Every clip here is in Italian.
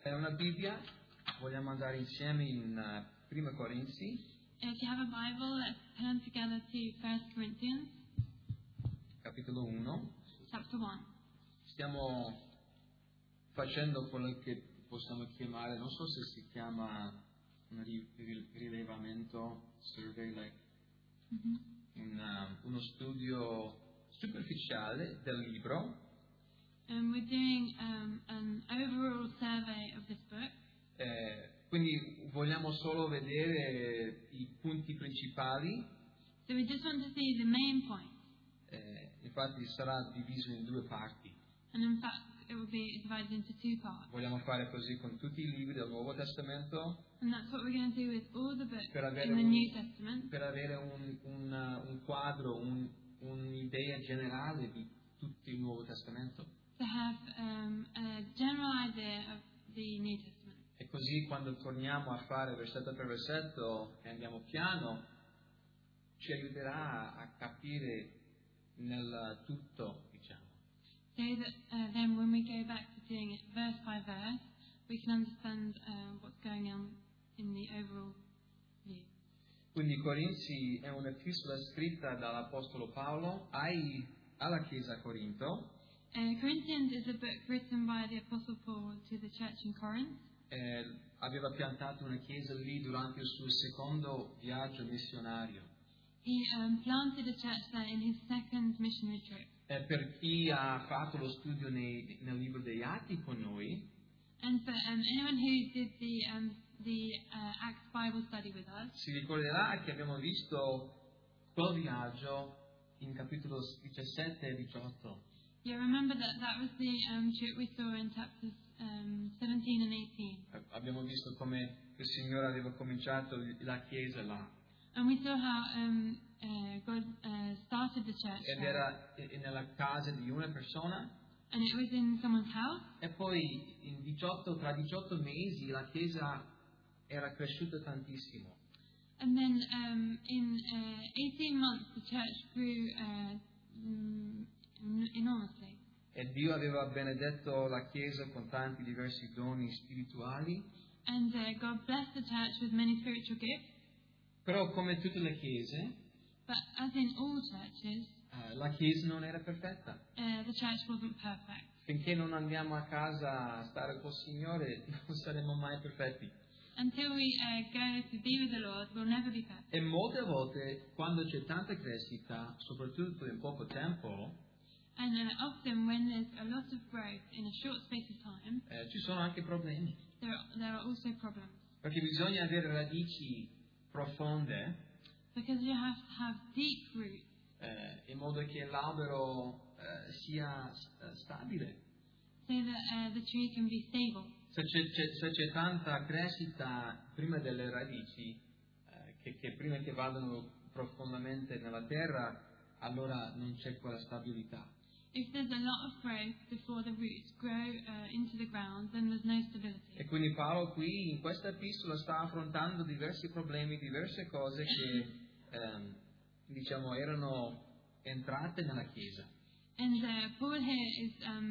È una Bibbia, vogliamo andare insieme in Prima Corinzi. If you have a Bible, let's turn together to 1 Corinthians, Capitolo 1. chapter 1. Stiamo facendo quello che possiamo chiamare, non so se si chiama un rilevamento, survey, uno studio superficiale del libro. And we're doing an overall survey of this book. Quindi vogliamo solo vedere i punti principali. So we just want to see the main points. Infatti sarà diviso in due parti. And in fact, it will be divided into two parts. Vogliamo fare così con tutti i libri del Nuovo Testamento. And that's what we're going to do with all the books Per avere in the New Testament. Per avere un quadro, un'idea generale di tutto il Nuovo Testamento. To have a general idea of the New Testament. E così quando torniamo a fare versetto per versetto e andiamo piano, ci aiuterà a capire nel tutto, diciamo. So that then when we go back to doing it verse by verse, we can understand what's going on in the overall view. Quindi Corinzi è un'epistola scritta dall'Apostolo Paolo alla Chiesa a Corinto. Corinthians is a book written by the Apostle Paul to the church in Corinth. Aveva piantato una chiesa lì durante il suo secondo viaggio missionario. He planted a church there in his second missionary trip. Per chi ha fatto lo studio nel libro degli Atti con noi, And for anyone who did the Acts Bible study with us, si ricorderà che abbiamo visto quel viaggio in capitolo 17 e 18. you remember that was the trip we saw in chapters 17 and 18. Abbiamo visto come il Signore aveva cominciato la chiesa là. And we saw how God started the church Ed there. era nella casa di una persona. And it was in someone's house. E poi tra 18 mesi la chiesa era cresciuta tantissimo. And then in 18 months the church grew enormously. E Dio aveva benedetto la chiesa con tanti diversi doni spirituali. And God blessed the church with many spiritual gifts. Però come tutte le chiese, But as in all churches, la chiesa non era perfetta. the church wasn't perfect. Finché non andiamo a casa a stare col Signore, non saremo mai perfetti. Until we go to be with the Lord, we'll never be perfect. E molte volte, quando c'è tanta crescita, soprattutto in poco tempo, And often when there's a lot of growth in a short space of time, ci sono anche problemi. there are also problems. Perché bisogna avere radici profonde, Because you have to have deep roots, in modo che l'albero sia stabile. so that the tree can be stable. Se c'è tanta crescita prima delle radici, che prima che vadano profondamente nella terra, allora non c'è quella stabilità. If there's a lot of growth before the roots grow into the ground, then there's no stability. E quindi Paolo qui in questa epistola sta affrontando diversi problemi, diverse cose che diciamo erano entrate nella Chiesa. And Paul here is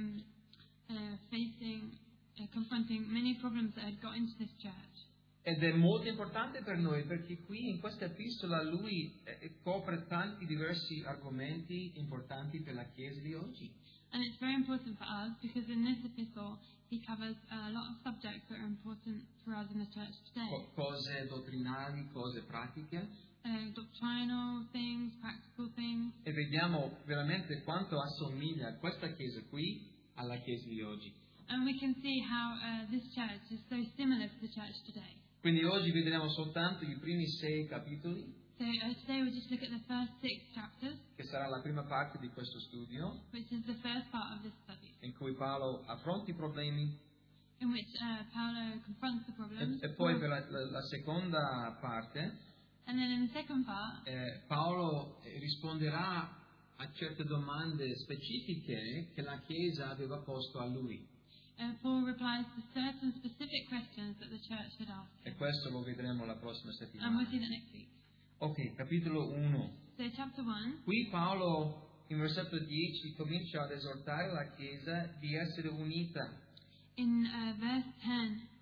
confronting many problems that had got into this church. Ed è molto importante per noi perché qui in questa epistola lui copre tanti diversi argomenti importanti per la Chiesa di oggi. And it's very important for us because in this epistle he covers a lot of subjects that are important for us in the church today. Cose dottrinali, cose pratiche. Doctrinal things, practical things. E vediamo veramente quanto assomiglia questa Chiesa qui alla Chiesa di oggi. And we can see how this church is so similar to the church today. Quindi oggi vedremo soltanto i primi 6 capitoli, So today we'll just look at the first 6 chapters, che sarà la prima parte di questo studio, which is the first part of this study, in cui Paolo affronta i problemi, in which Paolo confronts the problems. e poi per la seconda parte And then in the second part, Paolo risponderà a certe domande specifiche che la Chiesa aveva posto a lui. Paul replies to certain specific questions that the church had asked E him. questo lo vedremo la prossima And settimana. we'll see that next week. Ok, capitolo 1. So chapter 1, Qui Paolo, in versetto 10, comincia ad esortare la Chiesa di essere unita. in verse 10,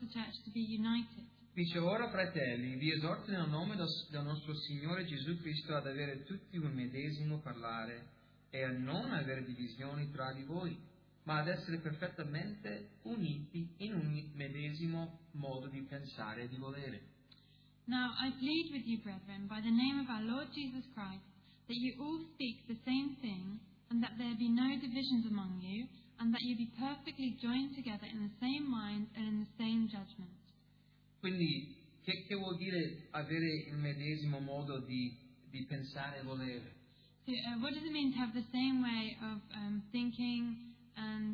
church to be united. Dice: ora, fratelli, vi esorto nel nome del nostro Signore Gesù Cristo ad avere tutti un medesimo parlare e a non avere divisioni tra di voi, ma ad essere perfettamente uniti in un medesimo modo di pensare e di volere. Now I plead with you, brethren, by the name of our Lord Jesus Christ, that you all speak the same thing, and that there be no divisions among you, and that you be perfectly joined together in the same mind and in the same judgment. Quindi, che vuol dire avere il medesimo modo di pensare e volere? So what does it mean to have the same way of thinking and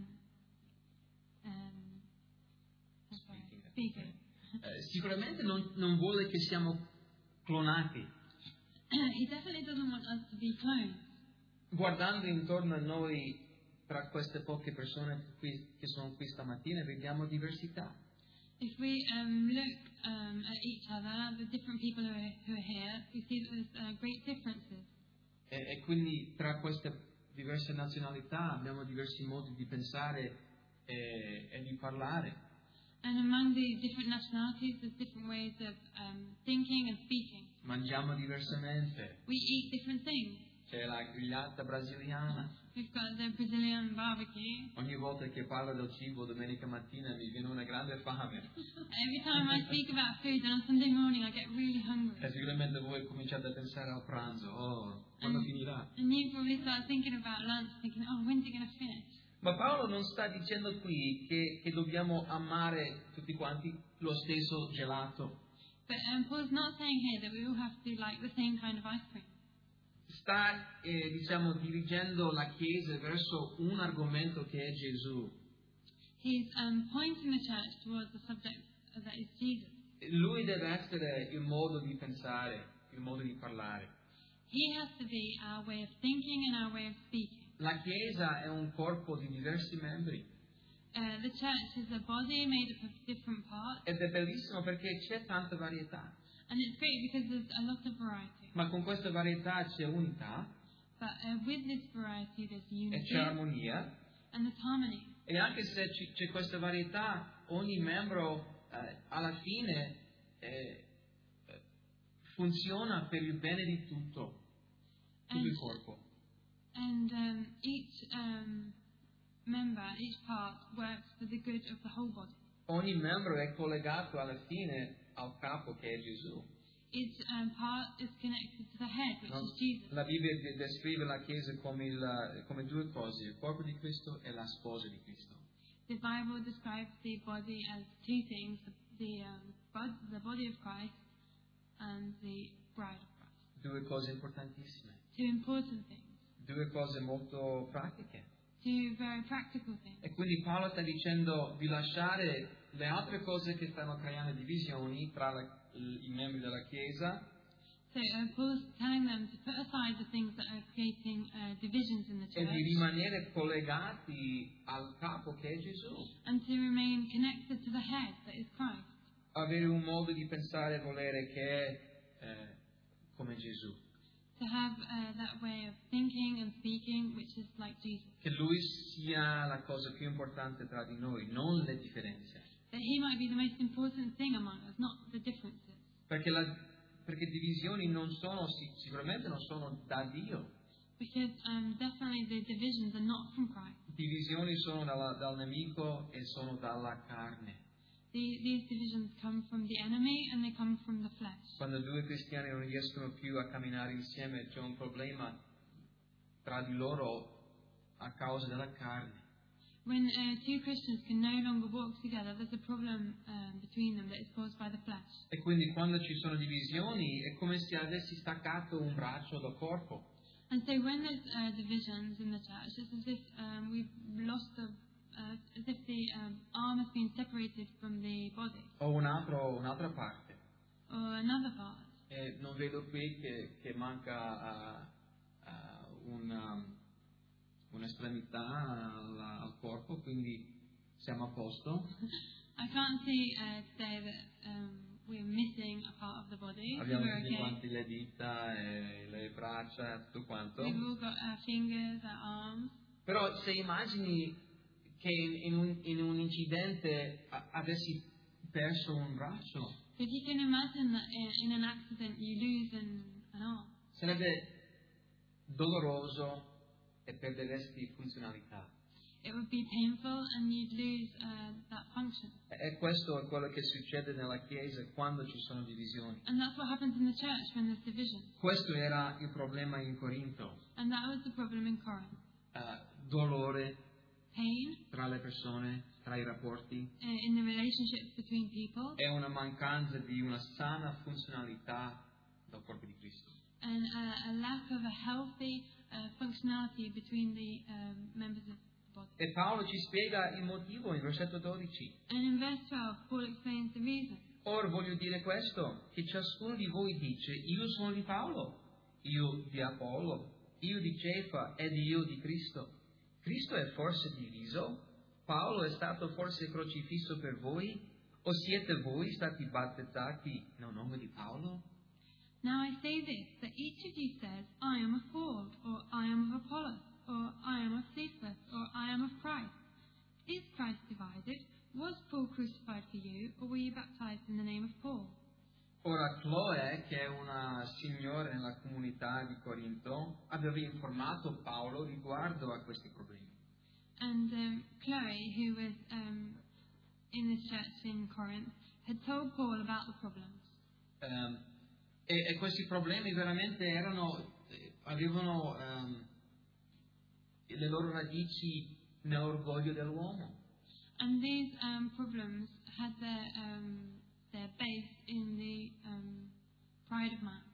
speaking? Sicuramente non vuole che siamo clonati. He definitely doesn't want us to be clones. Guardando intorno a noi, tra queste poche persone che sono qui stamattina, vediamo diversità. If we look at each other, the different people who are here, we see that there's great differences. E quindi tra queste diverse nazionalità abbiamo diversi modi di pensare e di parlare. And among the different nationalities, there's different ways of thinking and speaking. Mangiamo diversamente. We eat different things. C'è la grigliata brasiliana. We've got the Brazilian barbecue. Ogni volta che parlo del cibo domenica mattina mi viene una grande fame. Every time I speak about food, and on Sunday morning I get really hungry. E sicuramente voi cominciate a pensare al pranzo. Quando finirà? And you probably start thinking about lunch, thinking, oh, when's it going to finish? Ma Paolo non sta dicendo qui che dobbiamo amare tutti quanti lo stesso gelato. But Paul's not saying here that we all have to like the same kind of ice cream. Sta, dirigendo la Chiesa verso un argomento che è Gesù. He's pointing the church towards the subject that is Jesus. Lui deve essere il modo di pensare, il modo di parlare. He has to be our way of thinking and our way of speaking. La Chiesa è un corpo di diversi membri. The church is a body made up of different parts. Ed è bellissimo perché c'è tanta varietà. And it's great because there's a lot of variety. Ma con questa varietà c'è unità. But with this variety there's unity. E c'è armonia. And there's harmony. E anche se c'è questa varietà, ogni membro alla fine funziona per il bene di tutto il corpo. And each member, each part works for the good of the whole body. Ogni membro è collegato alla fine al capo che è Gesù. Each part is connected to the head, which is Jesus. La Bibbia descrive la Chiesa come due cose, il corpo di Cristo e la sposa di Cristo. The Bible describes the body as two things: the body of Christ and the bride of Christ. Due cose importantissime. Two important things. Due cose molto pratiche. Two very practical things. E quindi Paolo sta dicendo di lasciare le altre cose che stanno creando divisioni tra i membri della Chiesa. So Paul's telling them to put aside the things that are creating divisions in the church. E di rimanere collegati al capo che è Gesù. And to remain connected to the head that is Christ. Avere un modo di pensare e volere che è come Gesù. To have that way of thinking and speaking, which is like Jesus. Che Lui sia la cosa più importante tra di noi, non le differenze. That He might be the most important thing among us, not the differences. Perché divisioni sicuramente non sono da Dio. Because definitely the divisions are not from Christ. Divisioni sono dal nemico e sono dalla carne. These divisions come from the enemy and they come from the flesh. Quando due cristiani non riescono più a camminare insieme, c'è un problema tra di loro a causa della carne. When two Christians can no longer walk together, there's a problem between them that is caused by the flesh. E quindi quando ci sono divisioni è come se avessi staccato un braccio dal corpo. And so when there's divisions in the church, it's as if we've lost as if the arm has been separated from the body. O un'altra parte. Or another part. E non vedo qui che manca un'estremità al corpo, quindi siamo a posto. I can't see today that we're missing a part of the body. Abbiamo We're tutti okay. quanti le dita, le braccia, tutto quanto. We've all got our fingers, our arms. Però se immagini che in un incidente avessi perso un braccio, If you can imagine that in an accident you lose an arm, sarebbe doloroso e perderesti funzionalità. it would be painful and you'd lose that function. E questo è quello che succede nella Chiesa quando ci sono divisioni. And that's what happens in the church when there's division. Questo era il problema in Corinto. And that was the problem in Corinth. Dolore Pain tra le persone, tra i rapporti, in the relationships between people, e una mancanza di una sana funzionalità del corpo di Cristo. and a lack of a healthy functionality between the members of the body. E Paolo ci spiega il motivo in versetto 12. And in verse 12, Paul explains the reason. Ora voglio dire questo, che ciascuno di voi dice: io sono di Paolo, io di Apollo, io di Cefa ed io di Cristo. Cristo è forse diviso? Paolo è stato forse crocifisso per voi? O siete voi stati battezzati nel nome di Paolo? Now I say this, that each of you says, I am of Paul, or I am of Apollos, or I am of Cephas, or I am of Christ. Is Christ divided? Was Paul crucified for you, or were you baptized in the name of Paul? Ora Chloe, che è una signora nella comunità di Corinto, aveva informato Paolo riguardo a questi problemi. And Chloe, who was in this church in Corinth, had told Paul about the problems. E questi problemi veramente avevano le loro radici nell'orgoglio dell'uomo. And these problems had their base in the pride of man.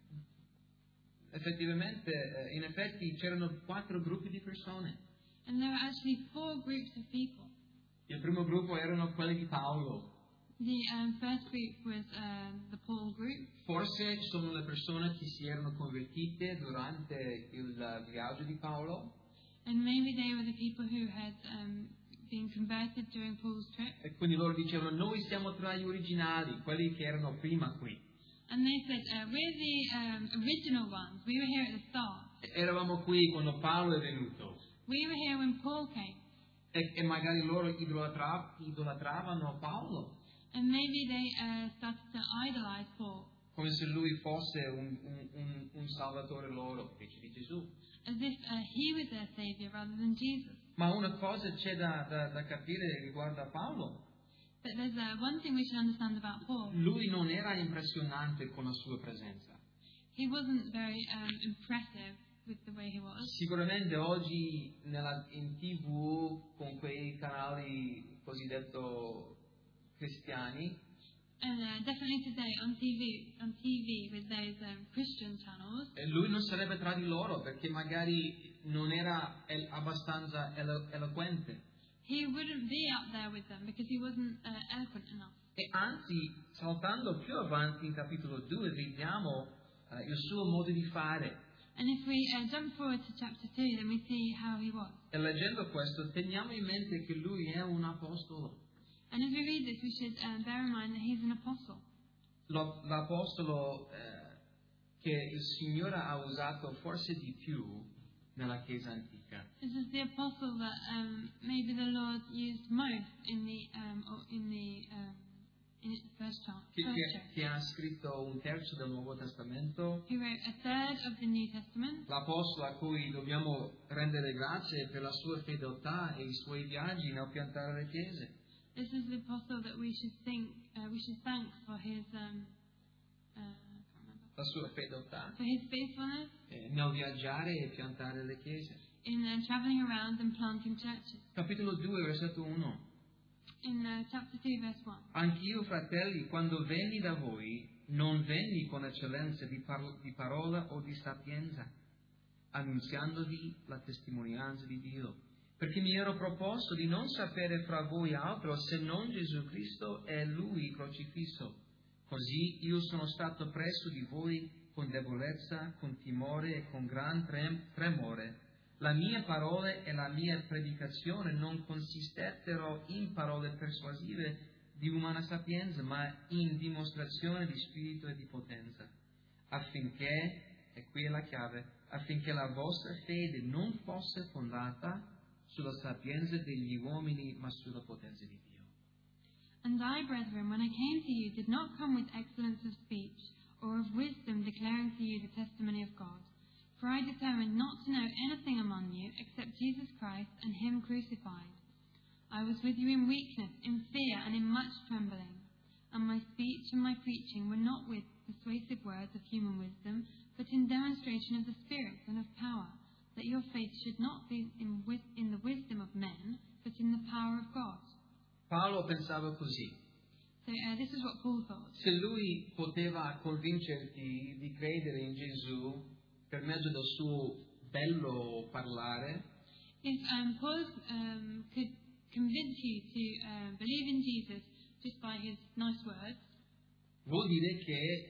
In effetti c'erano 4 gruppi di persone. And there were actually 4 groups of people. Il primo gruppo erano quelli di Paolo. The first group was the Paul group. Forse sono le persone che si erano convertite durante il viaggio di Paolo. And maybe they were the people who had been converted during Paul's trip. E quindi loro dicevano: noi siamo tra gli originali, quelli che erano prima qui. And they said, we're the original ones. We were here at the start. Eravamo qui quando Paolo è venuto. We were here when Paul came. E magari loro idolatravano Paolo. And maybe they started to idolize Paul. Come se lui fosse un salvatore loro, invece di Gesù. As if he was their savior rather than Jesus. Ma una cosa c'è da capire riguardo a Paolo. But there's one thing we should understand about Paul. Lui non era impressionante con la sua presenza. He wasn't very impressive with the way he was. Sicuramente oggi in TV con quei canali cosiddetto cristiani, And definitely today on TV with those Christian channels. Lui non sarebbe tra di loro perché magari non era abbastanza eloquente. He wouldn't be up there with them because he wasn't eloquent enough. E anzi, saltando più avanti in capitolo 2, vediamo il suo modo di fare. And if we jump forward to chapter 2, then we see how he was. E leggendo questo, teniamo in mente che lui è un apostolo. And as we read this, we should bear in mind that he's an apostle. L'apostolo che il Signore ha usato forse di più nella Chiesa antica. This is the apostle that maybe the Lord used most in the first church. Che ha scritto un terzo del Nuovo Testamento. He wrote a third of the New Testament. L'apostolo a cui dobbiamo rendere grazie per la sua fedeltà e i suoi viaggi nel piantare le chiese. This is the apostle that we should thank for his La sua fedeltà for his faithfulness nel viaggiare e piantare le chiese. in traveling around and planting churches. Capitolo 2, versetto 1. In chapter 2, verse 1. Anch'io, fratelli, quando venni da voi, non venni con eccellenza di parola o di sapienza, annunziandovi la testimonianza di Dio, perché mi ero proposto di non sapere fra voi altro se non Gesù Cristo e Lui crocifisso. Così io sono stato presso di voi con debolezza, con timore e con gran tremore. La mia parola e la mia predicazione non consistettero in parole persuasive di umana sapienza, ma in dimostrazione di spirito e di potenza, affinché, e qui è la chiave, affinché la vostra fede non fosse fondata sulla sapienza degli uomini, ma sulla potenza di Dio. And And I, brethren, when I came to you, did not come with excellence of speech, or of wisdom declaring to you the testimony of God. For I determined not to know anything among you except Jesus Christ and Him crucified. I was with you in weakness, in fear, and in much trembling. And my speech and my preaching were not with persuasive words of human wisdom, but in demonstration of the Spirit and of power, that your faith should not be in the wisdom of men, but in the power of God. Paolo pensava così. So this is what Paul thought. Se lui poteva convincerti di credere in Gesù per mezzo del suo bello parlare, If Paul could convince you to believe in Jesus just by his nice words, vuol dire che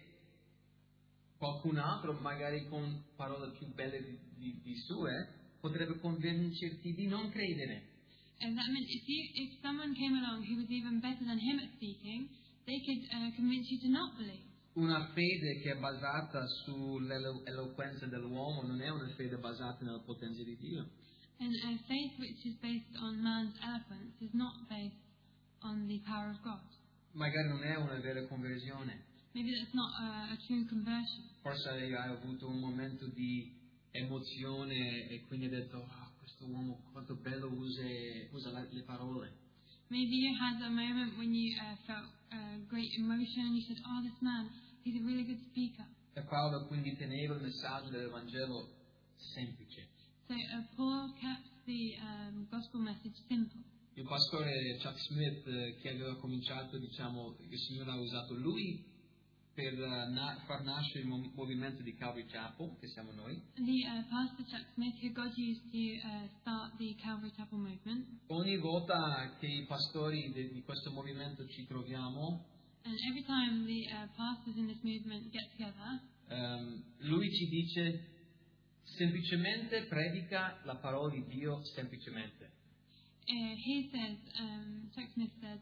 qualcun altro, magari con parole più belle di sue, potrebbe convincerti di non credere. and that meant if someone came along who was even better than him at speaking, they could convince you to not believe. Una fede che è basata sull'eloquenza dell'uomo non è una fede basata nella potenza di Dio. And a faith which is based on man's eloquence is not based on the power of God. Magari non è una vera conversione. Maybe that's not a true conversion. Forse hai avuto un momento di emozione e quindi hai detto, questo uomo quanto bello usa le parole. Maybe you had a moment when you felt great emotion and you said, oh, this man, he's a really good speaker. E Paolo quindi teneva il messaggio dell'Evangelo semplice. So Paul kept the gospel message simple. Il pastore Chuck Smith, che aveva cominciato, diciamo, il Signore ha usato lui per far nascere il movimento di Calvary Chapel, che siamo noi. The pastor Chuck Smith, who God used to start the Calvary Chapel movement. Ogni volta che i pastori di questo movimento ci troviamo, And every time the pastors in this movement get together, lui ci dice semplicemente predica la parola di Dio semplicemente. he says, Chuck Smith says,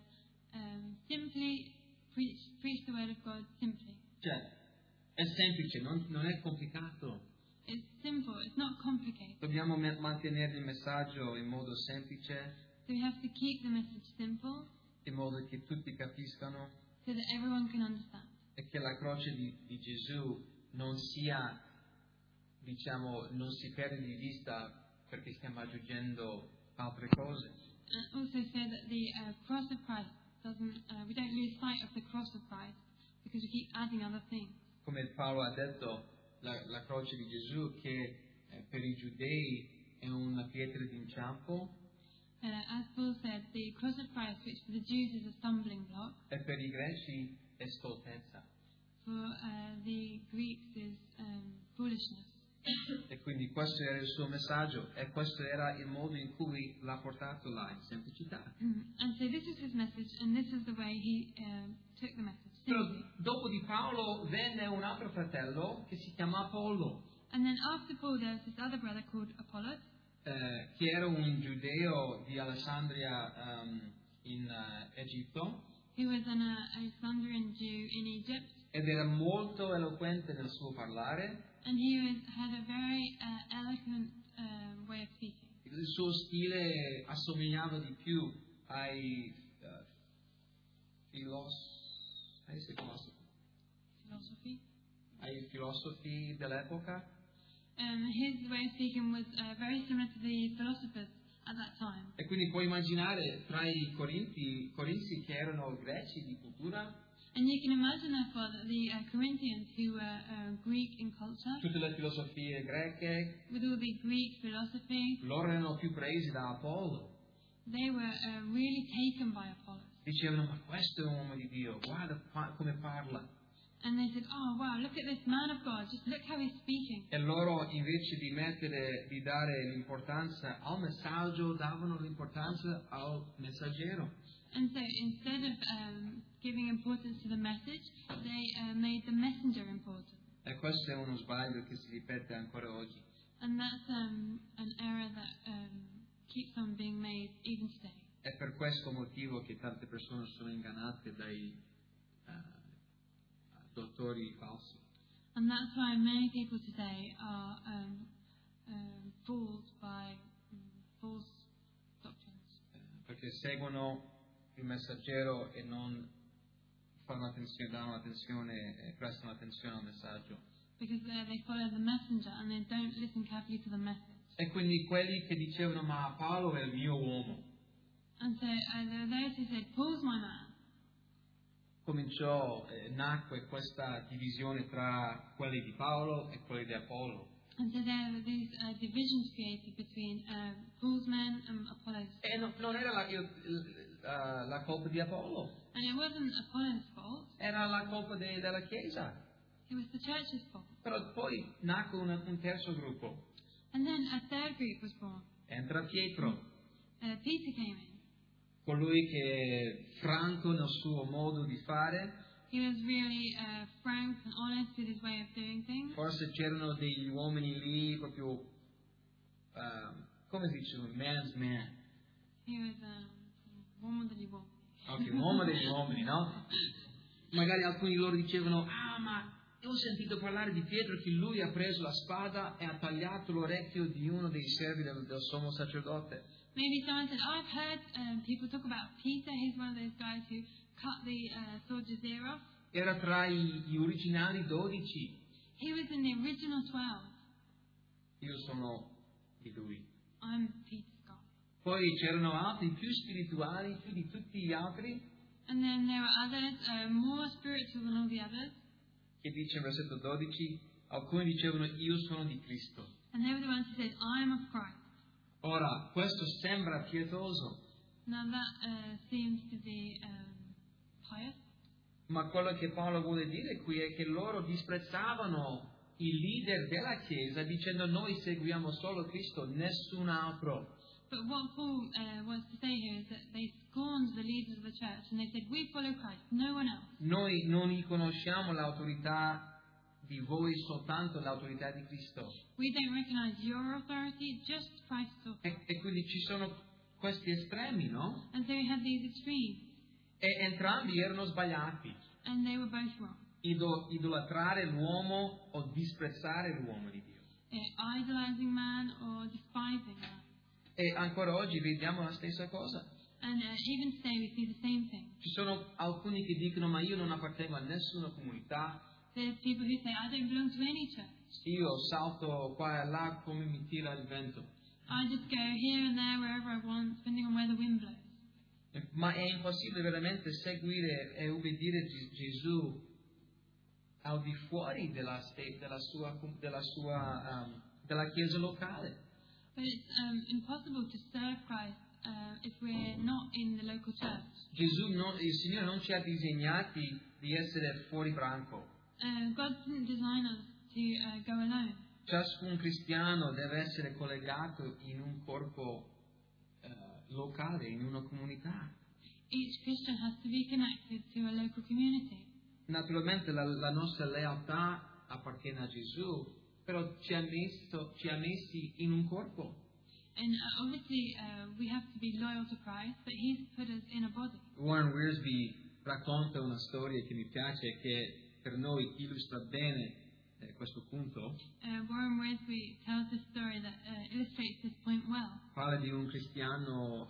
simply preach the word of God simply. Cioè, è semplice, non è complicato. It's simple, it's not complicated. Dobbiamo mantenere il messaggio in modo semplice, So we have to keep the message simple in modo che tutti capiscano so that everyone can understand. e che la croce di Gesù non sia, diciamo, non si perde di vista perché stiamo aggiungendo altre cose. And also so that the cross of Christ we don't lose sight of the cross of Christ because we keep adding other things. Come Paolo ha detto, la croce di Gesù che per i giudei è una pietra d'inciampo As Paul said, the cross of Christ, which for the Jews is a stumbling block, e per i greci è stoltezza. for the Greeks is foolishness. E quindi questo era il suo messaggio e questo era il modo in cui l'ha portato là, in semplicità. And so this is his message, and this is the way he took the message. Però Simply. dopo di Paolo venne un altro fratello che si chiama Apollo, And then after Paul, there was this other brother called Apollos, che era un giudeo di Alessandria in Egitto who was an Alexandrian Jew in Egypt, ed era molto eloquente nel suo parlare. and he had a very eloquent way of speaking. Il suo stile assomigliava di più ai Philosophy. ai filosofi dell'epoca. His way of speaking was very similar to the philosophers at that time. E quindi puoi immaginare tra i corinzi che erano greci di cultura, And you can imagine, therefore, that the Corinthians, who were Greek in culture, tutte le filosofie greche, with all the Greek philosophy, loro erano più presi da Apollo. they were really taken by Apollos. Dicevano, ma questo è un uomo di Dio, guarda come parla. And they said, oh, wow, look at this man of God, just look how he's speaking. E loro invece di dare l'importanza al messaggio, davano l'importanza al messaggero. And so instead of giving importance to the message, they made the messenger important. E questo è uno sbaglio che si ripete ancora oggi. And that's an error that keeps on being made even today. È per questo motivo che tante persone sono ingannate dai dottori falsi. And that's why many people today are fooled by false doctrines. Perché seguono il messaggero e non danno attenzione, prestano attenzione al messaggio. Because they follow the messenger and they don't listen carefully to the message. E quindi quelli che dicevano ma Paolo è il mio uomo, And so there were those who said, Paul's my man. nacque questa divisione tra quelli di Paolo e quelli di Apollo. And so there were these divisions created between Paul's men and Apollo's. E non era la colpa di Apollo, And it wasn't Apollo's fault, era la colpa della Chiesa. it was the church's fault. Però poi nacque un terzo gruppo. And then a third group was born. Entra Pietro, Peter came in. colui che è franco nel suo modo di fare. He was really frank and honest with his way of doing things. Forse c'erano degli uomini lì proprio, come si dice, man's man. He was uomo degli uomini. Ok, uomo degli uomini, no? Magari alcuni di loro dicevano, ma ho sentito parlare di Pietro che lui ha preso la spada e ha tagliato l'orecchio di uno dei servi del sommo sacerdote. Maybe someone said, I've heard people talk about Peter. He's one of those guys who cut the soldier's ear off. Era tra gli originali 12. He was in the original 12. Io sono di lui. I'm Peter Scott. Poi c'erano altri più spirituali, più di tutti gli altri, And then there were others more spiritual than all the others. che dice in versetto 12, alcuni dicevano io sono di Cristo. And they were the ones who said, I am of Christ. Ora, questo sembra pietoso, Now that seems to be pious. ma quello che Paolo vuole dire qui è che loro disprezzavano i leader della Chiesa dicendo noi seguiamo solo Cristo, nessun altro. But what Paul wants to say here is that they scorned the leaders of the church and they said, we follow Christ, no one else. Noi non riconosciamo l'autorità di voi, soltanto l'autorità di Cristo. We don't recognize your authority, just Christ's authority. E quindi ci sono questi estremi, no? And so we had these extremes, E entrambi erano sbagliati. and they were both wrong. Idolatrare l'uomo o disprezzare l'uomo di Dio. Idolizing man or despising man. E ancora oggi vediamo la stessa cosa. And even today we see the same thing. Ci sono alcuni che dicono ma io non appartengo a nessuna comunità, There's people who say, I don't belong to any church. io salto qua e là come mi tira il vento. I just go here and there wherever I want, depending on where the wind blows. Ma è impossibile veramente seguire e ubbidire Gesù al di fuori della chiesa locale. But it's impossible to serve Christ if we're not in the local church. Il Signore non ci ha disegnati di essere fuori branco. God didn't design us to go alone. Ciascun cristiano deve essere collegato in un corpo locale, in una comunità. Each Christian has to be connected to a local community. Naturalmente la nostra lealtà appartiene a Gesù, però ci ha messi in un corpo. And obviously we have to be loyal to Christ, but He's put us in a body. Warren Wiersbe racconta una storia che mi piace, che per noi illustra bene questo punto. Warren Wiersbe tells this story that illustrates this point well. Parla di un cristiano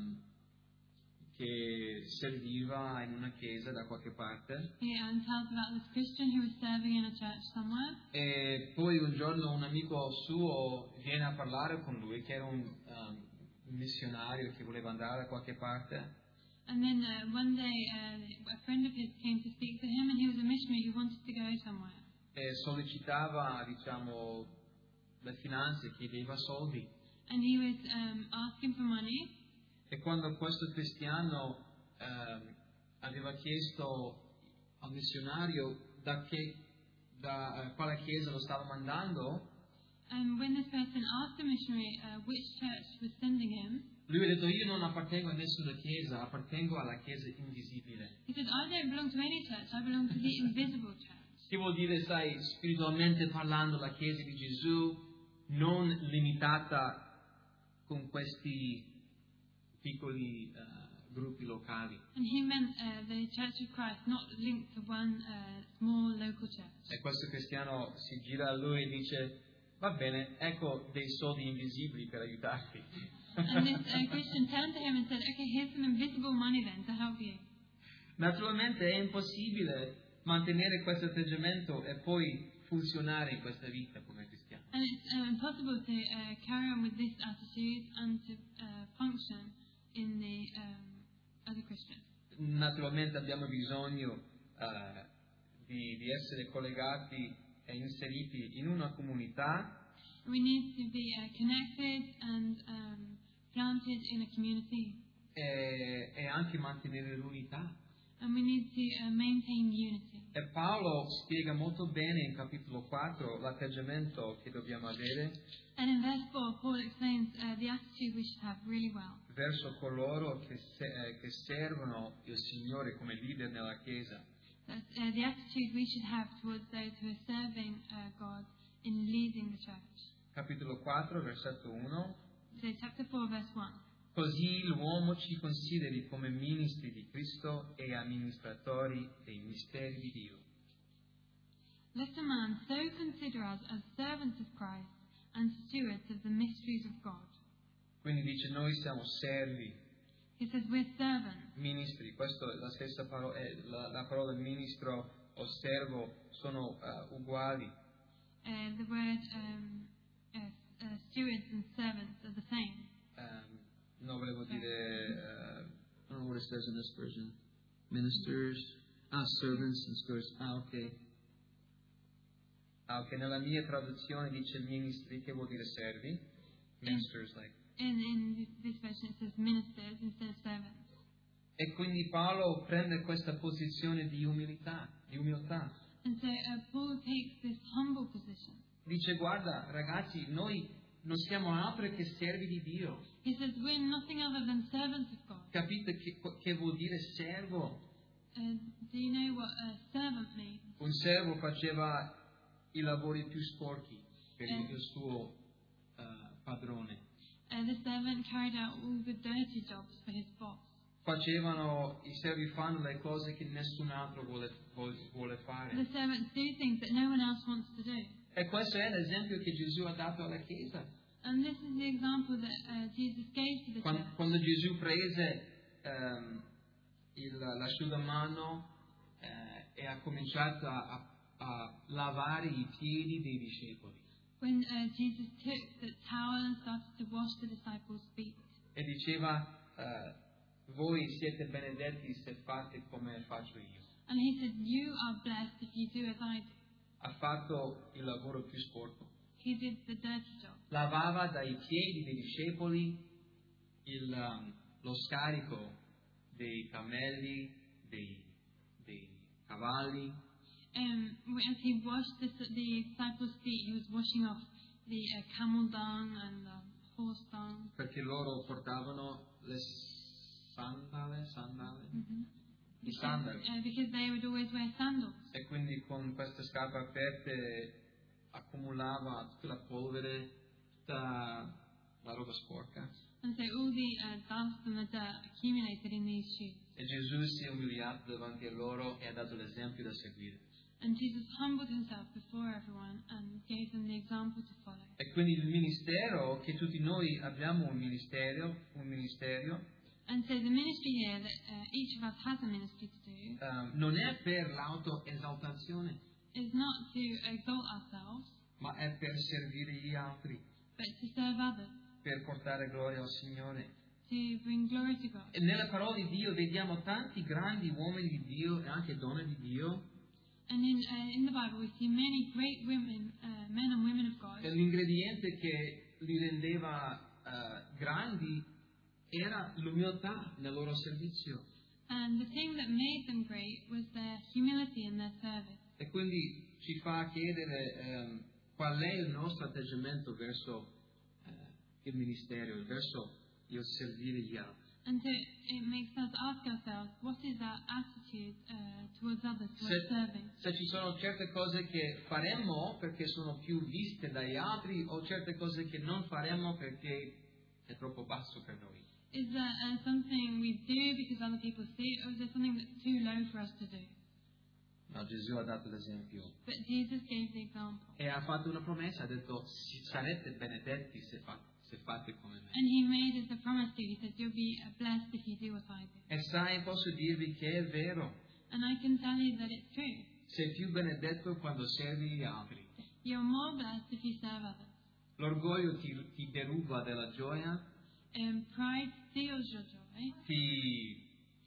che serviva in una chiesa da qualche parte. He tells about this Christian who was serving in a church somewhere. E poi un giorno un amico suo viene a parlare con lui, che era un missionario che voleva andare da qualche parte. And then one day a friend of his came to speak to him, and he was a missionary who wanted to go somewhere. E sollecitava, le finanze, chiedeva soldi. And he was asking for money. E quando questo cristiano aveva chiesto al missionario da quale chiesa lo stava mandando, And when this person asked the missionary which church was sending him, lui ha detto io non appartengo a nessuna chiesa, appartengo alla chiesa invisibile. he said, I don't belong to any church, I belong to the invisible church. Che vuol dire, spiritualmente parlando, la chiesa di Gesù non limitata con questi piccoli gruppi locali. And he meant the Church of Christ, not linked to one small local church. E questo cristiano si gira a lui e dice, va bene, ecco dei soldi invisibili per aiutarti. And this Christian turned to him and said, okay, here's some invisible money then to help you. Naturalmente è impossibile mantenere questo atteggiamento e poi funzionare in questa vita come cristiani. And it's impossible to carry on with this attitude and to function in the as a Christian. Naturalmente abbiamo bisogno di essere collegati e inseriti in una comunità. We need to be connected and planted in a community. E anche mantenere l'unità. And we need to maintain unity. E Paolo spiega molto bene in capitolo 4 l'atteggiamento che dobbiamo avere And in verse 4, Paul explains the attitude we should have really well. verso coloro che servono il Signore come leader nella Chiesa. That, the attitude we should have towards those who are serving God in leading the church. Capitolo 4, versetto 1. So chapter 4, verse 1. Così l'uomo ci consideri come ministri di Cristo e amministratori dei misteri di Dio. Let a man so consider us as servants of Christ and stewards of the mysteries of God. Quindi dice noi siamo servi, He says we're servants. ministri. Questa è la stessa parola, la parola ministro o servo sono uguali. The word stewards and servants are the same. No, volevo dire, I don't know what it says in this version. Ministers, servants and stewards. Ok, nella mia traduzione dice ministri, che vuol dire servi. Ministers, like. In this version it says ministers instead of servants. E quindi Paolo prende questa posizione di umiltà. And so Paul takes this humble position. Dice, guarda ragazzi, noi non siamo altro che servi di Dio. He says we're nothing other than servants of God. Capite che vuol dire servo? Do you know what a servant means? Un servo faceva i lavori più sporchi per il suo padrone. The servant carried out all the dirty jobs for his boss. I servi fanno le cose che nessun altro vuole fare. The servants do things that no one else wants to do. E questo è l'esempio che Gesù ha dato alla Chiesa. And this is the example that Jesus gave to the church. Quando Gesù prese l'asciugamano e ha cominciato a lavare i piedi dei discepoli. When Jesus took the towel and started to wash the disciples' feet. E diceva, voi siete benedetti se fate come faccio io. And he said, you are blessed if you do as I do. Ha fatto il lavoro più sporco. He did the dirty job. Lavava dai piedi dei discepoli lo scarico dei cammelli, dei cavalli. As he washed the disciples' feet, he was washing off the camel dung and the horse dung. Perché loro portavano le sandale? Mm-hmm. I sandali. Because they would always wear sandals. E quindi con queste scarpe aperte accumulava tutta la polvere, tutta la roba sporca. And so all the dust and the dirt accumulated in these shoes. E Gesù si è umiliato davanti a loro e ha dato l'esempio da seguire. And Jesus humbled himself before everyone and gave them the example to follow. E quindi il ministero, che tutti noi abbiamo un ministero, And so the ministry here, that each of us has a ministry to do, non è per l'autoesaltazione, is not to exalt ourselves, ma è per servire gli altri, but to serve others, per portare gloria al Signore. to bring glory to God. E nella parola di Dio vediamo tanti grandi uomini di Dio e anche donne di Dio. And in the Bible we see many great women, men and women of God. E l'ingrediente che li rendeva grandi era l'umiltà nel loro servizio. And the thing that made them great was their humility in their service. E quindi ci fa chiedere qual è il nostro atteggiamento verso il ministero, verso il servire gli altri. And so it makes us ask ourselves, what is our attitude towards others, towards serving? Se ci sono certe cose che faremmo perché sono più viste dagli altri o certe cose che non faremmo perché è troppo basso per noi. Is there something we do because other people see it, or is there something that's too low for us to do? No, Gesù ha dato l'esempio. But Jesus gave the example. E ha fatto una promessa, ha detto sarete benedetti se se fate come me. And He made us a promise to you. He said, you'll be blessed if you do what I do. E sai, posso dirvi che è vero. And I can tell you that it's true. Sei più benedetto quando servi gli altri. You're more blessed if you serve others. L'orgoglio ti deruba della gioia, Pride steals your joy. ti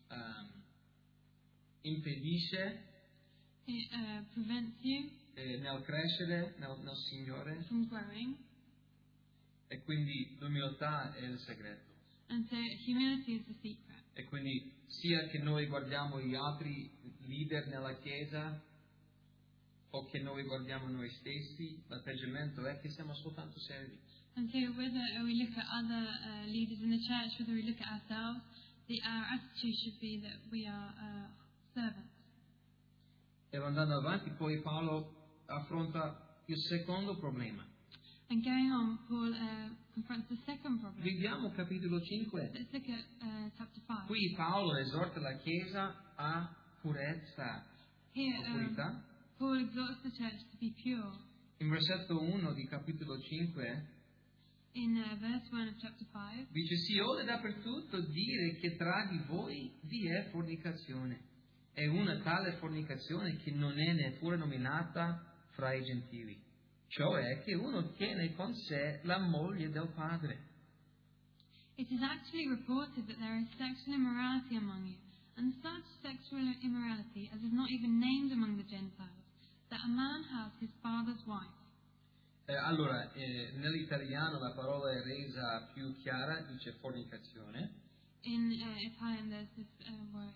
impedisce It prevents you nel crescere nel Signore, from growing. e quindi l'umiltà è il segreto. And so humility is the secret. E quindi sia che noi guardiamo gli altri leader nella Chiesa o che noi guardiamo noi stessi, l'atteggiamento è che siamo soltanto servi. And so whether we look at other leaders in the church, whether we look at ourselves, our attitude should be that we are servants. E andando avanti, poi Paolo affronta il secondo problema. And going on, Paul confronts the second problem. Vediamo capitolo 5. Let's look at chapter 5. Qui Paolo esorta la Chiesa a purezza, Here, a purità. Paul exhorts the church to be pure. In versetto 1 di capitolo 5 In verse 1 of chapter 5, dice: si ode dappertutto dire che tra di voi vi è fornicazione. È una tale fornicazione che non è neppure nominata fra i gentili, cioè che uno tiene con sé la moglie del padre. it is actually reported that there is sexual immorality among you, and such sexual immorality as is not even named among the Gentiles, that a man has his father's wife. Allora, nell'italiano la parola è resa più chiara, dice fornicazione. In Italian, there's this word.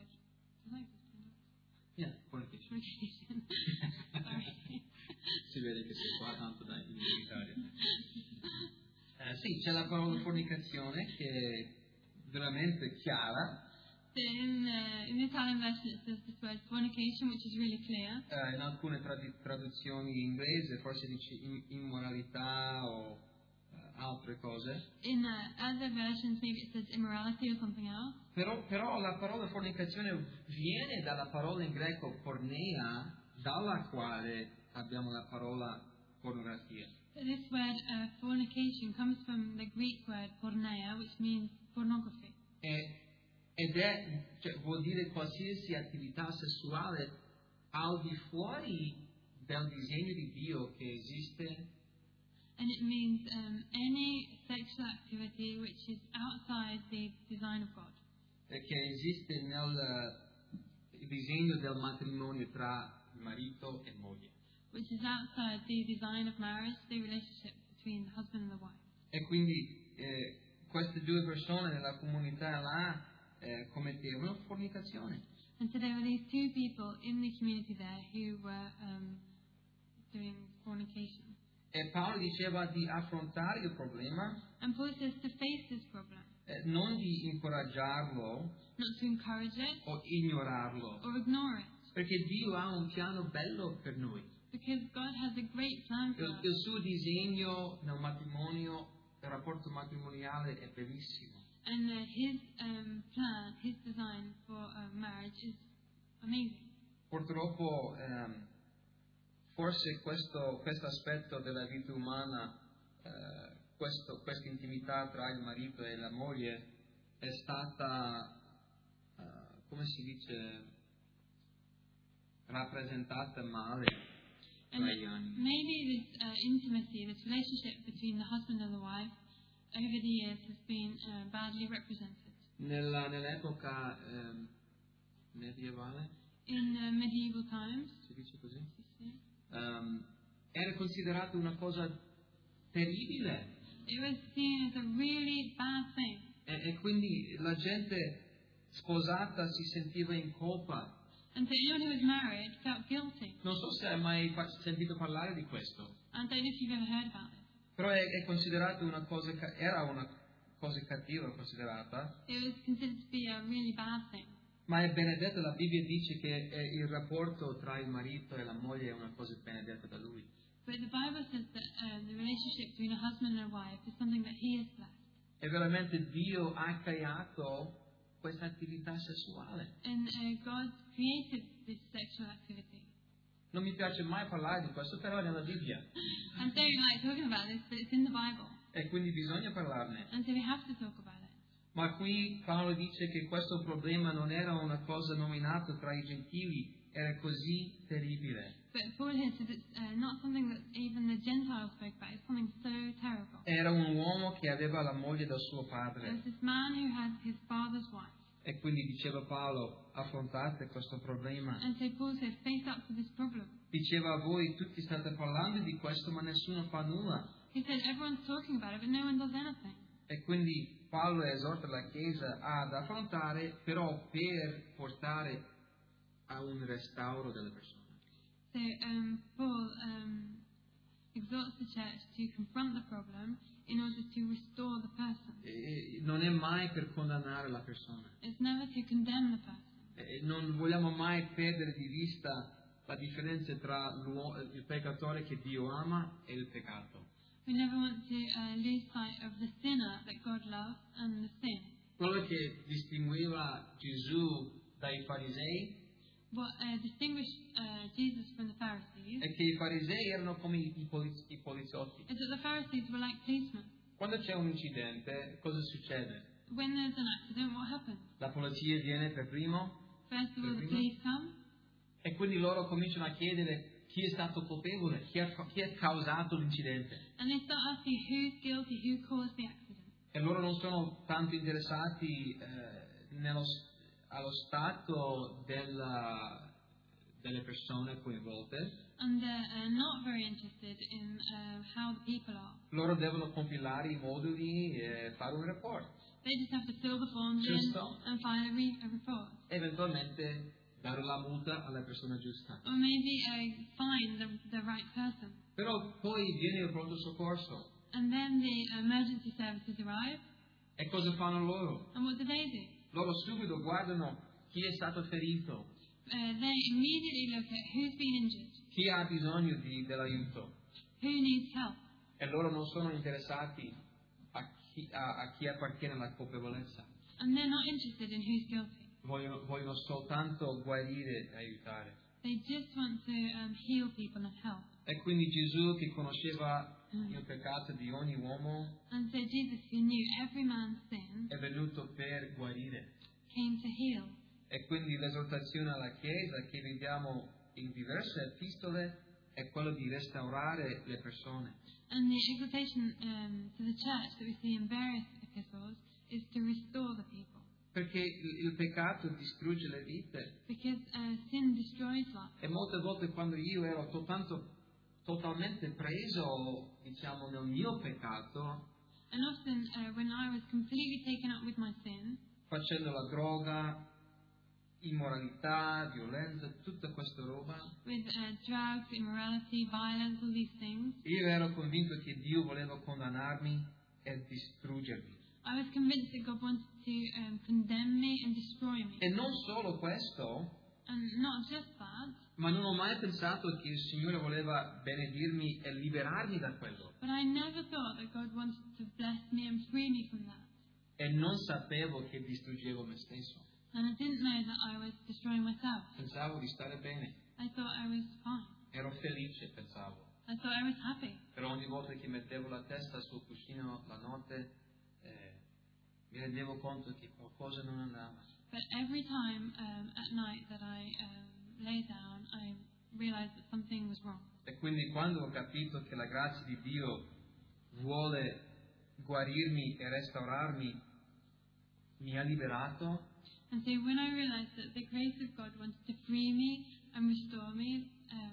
Yeah, fornication. Fornication. Sorry. Si vede che sei qua tanto da in Italia. Sì, c'è la parola fornicazione che è veramente chiara. So in the Italian version, it says this word fornication, which is really clear. In alcune traduzioni inglesi forse dice immoralità o altre cose. In other versions, maybe it says immorality or something else. Però la parola fornicazione viene dalla parola in greco porneia, dalla quale abbiamo la parola pornografia. So this word fornication comes from the Greek word porneia, which means pornography. Cioè, vuol dire qualsiasi attività sessuale al di fuori del disegno di Dio che esiste. And it means any sexual activity which is outside the design of God. Che esiste nel disegno del matrimonio tra marito e moglie. Which is outside the design of marriage, the relationship between the husband and the wife. E quindi queste due persone nella comunità là commettevano fornicazione. And so there were these two people in the community there who were doing fornication. E Paolo diceva di affrontare il problema, And Paul says to face this problem, non di incoraggiarlo not to encourage it o ignorarlo, or ignore it, perché Dio ha un piano bello per noi. because God has a great plan for us. Il suo disegno nel matrimonio, il rapporto matrimoniale è bellissimo. And his plan, his design for marriage is amazing. Purtroppo forse questo aspetto della vita umana, questa intimità tra il marito e la moglie è stata, come si dice, rappresentata male tra gli anni. Maybe this intimacy, this relationship between the husband and the wife, over the years has been badly represented. Nell'epoca medievale, In medieval times, si dice così, era considerato una cosa terribile. it was seen as a really bad thing. E quindi la gente sposata si sentiva in colpa. And so anyone who was married felt guilty. Non so se hai mai sentito parlare di questo, I don't know if you've ever heard about it. però è considerato una cosa, era una cosa cattiva considerata, It was considered to be a really bad thing. ma è benedetta. La Bibbia dice che il rapporto tra il marito e la moglie è una cosa benedetta da Lui. But the Bible says that the relationship between a husband and a wife is something that He has blessed. E veramente Dio ha creato questa attività sessuale. And God created this sexual activity. Non mi piace mai parlare di questo, però è nella Bibbia. I don't like talking about this, but it's in the Bible. E quindi bisogna parlarne. And so we have to talk about it. Ma qui Paolo dice che questo problema non era una cosa nominata tra i gentili, era così terribile. But Paul here says it's not something that even the Gentiles spoke about. It's something so terrible. Era un uomo che aveva la moglie da suo There padre. was this man who had his father's wife. E quindi diceva Paolo, affrontate questo problema. And so Paul said, face up to this problem. Diceva a voi, tutti state parlando di questo, ma nessuno fa nulla. He said, everyone's talking about it, but no one does anything. E quindi Paolo esorta la Chiesa ad affrontare, però per portare a un restauro delle persone. So Paul exhorts the church to confront the problem in order to restore the person. E non è mai per condannare la persona. It's never to condemn the person. E non vogliamo mai perdere di vista la differenza tra il peccatore che Dio ama e il peccato. We never want to lose sight of the sinner that God loves and the sin. Quello che distingueva Gesù dai farisei What distinguished Jesus from the Pharisees è che i farisei erano come i poliziotti. is that the Pharisees were like policemen. Quando c'è un incidente, cosa succede? When there's an accident, what happens? La polizia viene per primo First of all, the police come, e quindi loro cominciano a chiedere chi è stato colpevole, chi ha causato l'incidente. and they start asking who's guilty, who caused the accident. E loro non sono tanto interessati allo stato delle persone coinvolte. And they're not very interested in how the people are. Loro devono compilare i moduli e fare un report. They just have to fill the forms Giusto. in and file a report. Eventualmente dare la multa alla persona giusta. Or maybe fine the right person. Però poi viene il pronto soccorso. And then the emergency services arrive, E cosa fanno loro? and what do? Loro subito guardano chi è stato ferito, They immediately look at who's been injured, chi ha bisogno dell'aiuto. who needs help. E loro non sono interessati a chi appartiene alla colpevolezza. And they're not interested in who's guilty. Vogliono soltanto guarire e aiutare. They just want to heal people and help. E quindi Gesù, che conosceva il peccato di ogni uomo, And so Jesus, who knew every man's sin, è venuto per guarire. came to heal. E quindi l'esortazione alla Chiesa che vediamo in diverse epistole è quello di restaurare le persone. And the exhortation to the church that we see in various epistles is to restore the people. Perché il peccato distrugge le vite. Because sin destroys life. E molte volte quando io ero totalmente preso, diciamo, nel mio peccato, And often when I was completely taken up with my sin, facendo la droga, immoralità, violenza, tutta questa roba, with drugs, immorality, violence, all these things, io ero convinto che Dio voleva condannarmi e distruggermi. I was convinced that God wanted to condemn me and destroy me. E non solo questo, And not just that, ma non ho mai pensato che il Signore voleva benedirmi e liberarmi da quello. but I never thought that God wanted to bless me and free me from that. E non sapevo che distruggevo me stesso. And I didn't know that I was destroying myself. Pensavo di stare bene. I thought I was fine. Ero felice, pensavo. I thought I was happy. Però ogni volta che mettevo la testa sul cuscino la notte, mi rendevo conto che qualcosa non andava. But every time at night that I lay down, I realized that something was wrong. E quindi quando ho capito che la grazia di Dio vuole guarirmi e restaurarmi, mi ha liberato. And so when I realized that the grace of God wanted to free me and restore me,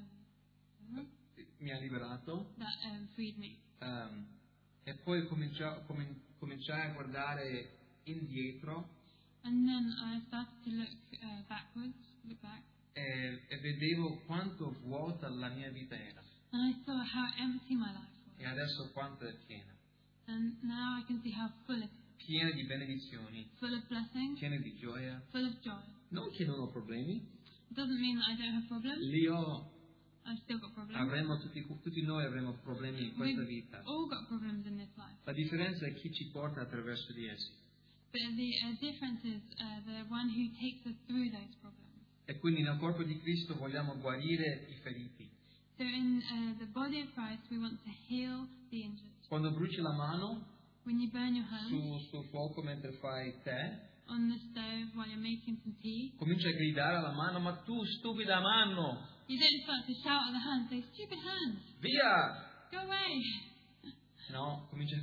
Mi ha liberato. that freed me. E poi cominciai a guardare indietro And then I started to look back, e vedevo quanto vuota la mia vita era. and I saw how empty my life was. E adesso quanto è piena. And now I can see how full it is. Piena di benedizioni, Full of blessings, piena di gioia. full of joy. Non che non ho problemi, It doesn't mean that I don't have problems. li ho. I've still got problems. Tutti noi avremo problemi in questa We've vita. all got problems in this life. La differenza è chi ci porta attraverso di essi. But the difference is the one who takes us through those problems. E quindi nel corpo di Cristo vogliamo guarire i feriti. So in the body of Christ, we want to heal the injured. Quando bruci la mano when you burn your hand sul fuoco mentre fai tè, on the stove while you're making some tea, comincia a gridare alla mano, ma tu stupida mano, you don't start to shout at the hand, say, stupid hand, via! go away. No, comincia,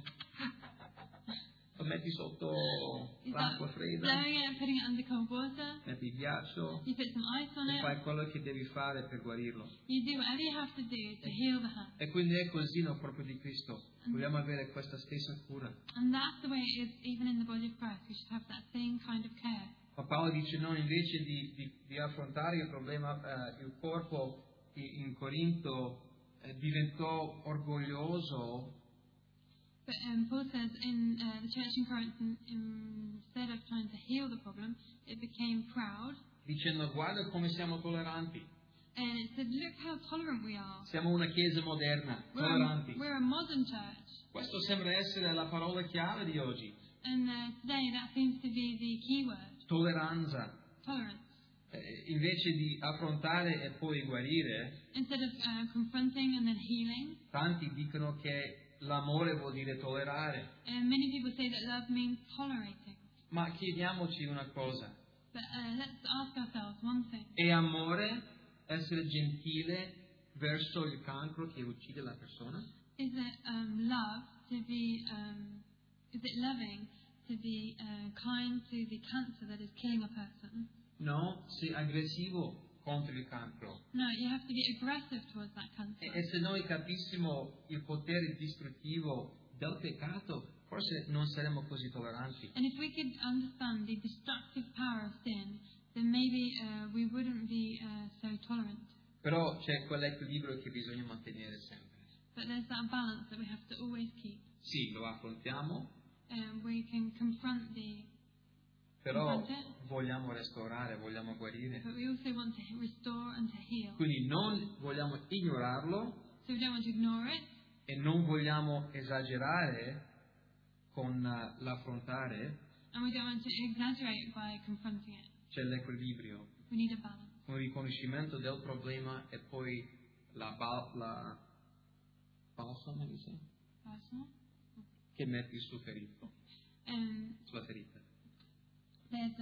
lo metti sotto You l'acqua start fredda, blowing it and putting it under cold water. metti il ghiaccio You put some ice on e it. fai quello che devi fare per guarirlo. You do whatever you have to do to heal the hand. E quindi è così nel corpo di Cristo. Vogliamo avere questa stessa cura. And that's the way it is even in the body of Christ. We should have that same kind of care. Ma Paolo dice no, invece di affrontare il problema, il corpo in Corinto diventò orgoglioso. But Paul says in the church in Corinth, instead of trying to heal the problem, it became proud. Dicendo guarda come siamo tolleranti. And it said, look how tolerant we are. Siamo una chiesa moderna, tolleranti. We're a modern church. Questo sembra essere la parola chiave di oggi. And today that seems to be the key word. Tolleranza. Tolerance. Invece di affrontare e poi guarire, Instead of confronting and then healing, tanti dicono che l'amore vuol dire tollerare. and many people say that love means tolerating. Ma chiediamoci una cosa. But let's ask ourselves one thing. È amore essere gentile verso il cancro che uccide la persona? Is it love to be, is it loving to be kind to the cancer that is killing a person? No, sei aggressivo contro il cancro. No, you have to be aggressive towards that cancer. E se noi capissimo il potere distruttivo del peccato, forse non saremmo così tolleranti. And if we could understand the destructive power of sin, then maybe we wouldn't be so tolerant. Però c'è quell'equilibrio che bisogna mantenere sempre. But there's that balance that we have to always keep. Sì, lo affrontiamo, We can confront però vogliamo restaurare, vogliamo guarire. but we also want to restore and to heal. Quindi non vogliamo ignorarlo So we don't want to ignore it, e non vogliamo esagerare con l'affrontare. and we don't want to exaggerate by confronting it. C'è l'equilibrio, We need a balance. un riconoscimento del problema e poi la balsamo, mi sa, Personal. che metti sul ferito, sulla ferita. There's